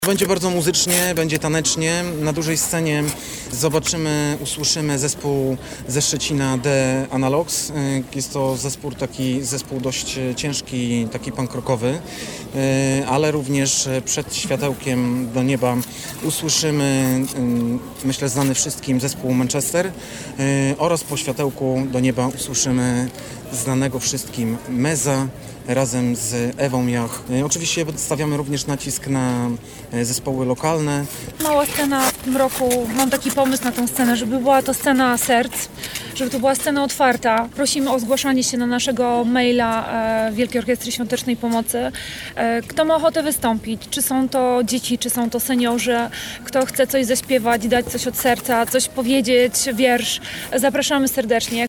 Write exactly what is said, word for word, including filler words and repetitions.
Będzie bardzo muzycznie, będzie tanecznie. Na dużej scenie zobaczymy, usłyszymy zespół ze Szczecina The Analogs. Jest to zespół taki, zespół dość ciężki, taki punk rockowy, ale również przed światełkiem do nieba usłyszymy, myślę, znany wszystkim zespół Manchester oraz po światełku do nieba usłyszymy znanego wszystkim Meza razem z Ewą Jach. Oczywiście stawiamy również nacisk na zespoły lokalne. Mała scena w tym roku, mam taki pomysł na tę scenę, żeby była to scena serc, żeby to była scena otwarta. Prosimy o zgłaszanie się na naszego maila e, Wielkiej Orkiestry Świątecznej Pomocy. E, kto ma ochotę wystąpić? Czy są to dzieci, czy są to seniorzy? Kto chce coś zaśpiewać, dać coś od serca, coś powiedzieć, wiersz? Zapraszamy serdecznie.